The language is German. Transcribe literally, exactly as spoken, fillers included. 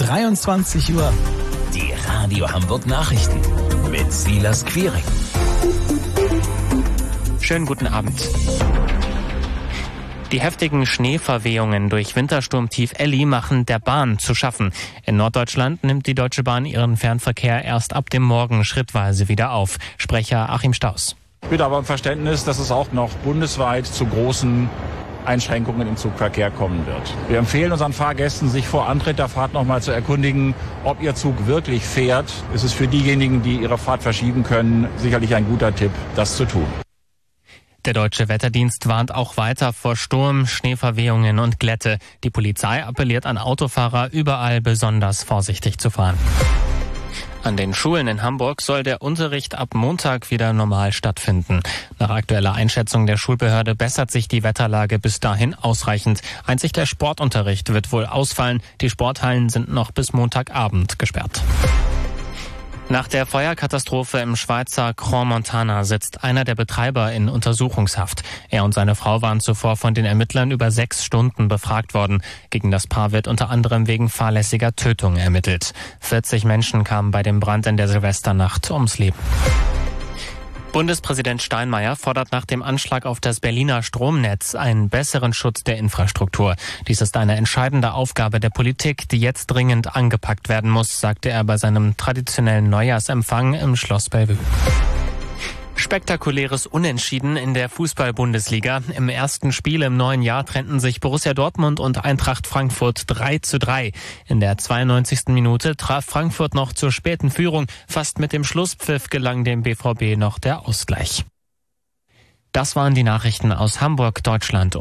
dreiundzwanzig Uhr. Die Radio Hamburg Nachrichten mit Silas Quiring. Schönen guten Abend. Die heftigen Schneeverwehungen durch Wintersturmtief Elli machen der Bahn zu schaffen. In Norddeutschland nimmt die Deutsche Bahn ihren Fernverkehr erst ab dem Morgen schrittweise wieder auf. Sprecher Achim Staus. Ich bitte aber um Verständnis, dass es auch noch bundesweit zu großen Einschränkungen im Zugverkehr kommen wird. Wir empfehlen unseren Fahrgästen, sich vor Antritt der Fahrt noch mal zu erkundigen, ob ihr Zug wirklich fährt. Es ist für diejenigen, die ihre Fahrt verschieben können, sicherlich ein guter Tipp, das zu tun. Der Deutsche Wetterdienst warnt auch weiter vor Sturm, Schneeverwehungen und Glätte. Die Polizei appelliert an Autofahrer, überall besonders vorsichtig zu fahren. An den Schulen in Hamburg soll der Unterricht ab Montag wieder normal stattfinden. Nach aktueller Einschätzung der Schulbehörde bessert sich die Wetterlage bis dahin ausreichend. Einzig der Sportunterricht wird wohl ausfallen. Die Sporthallen sind noch bis Montagabend gesperrt. Nach der Feuerkatastrophe im Schweizer Crans-Montana sitzt einer der Betreiber in Untersuchungshaft. Er und seine Frau waren zuvor von den Ermittlern über sechs Stunden befragt worden. Gegen das Paar wird unter anderem wegen fahrlässiger Tötung ermittelt. vierzig Menschen kamen bei dem Brand in der Silvesternacht ums Leben. Bundespräsident Steinmeier fordert nach dem Anschlag auf das Berliner Stromnetz einen besseren Schutz der Infrastruktur. Dies ist eine entscheidende Aufgabe der Politik, die jetzt dringend angepackt werden muss, sagte er bei seinem traditionellen Neujahrsempfang im Schloss Bellevue. Spektakuläres Unentschieden in der Fußball-Bundesliga. Im ersten Spiel im neuen Jahr trennten sich Borussia Dortmund und Eintracht Frankfurt drei zu drei. In der zweiundneunzigsten Minute traf Frankfurt noch zur späten Führung. Fast mit dem Schlusspfiff gelang dem B V B noch der Ausgleich. Das waren die Nachrichten aus Hamburg, Deutschland.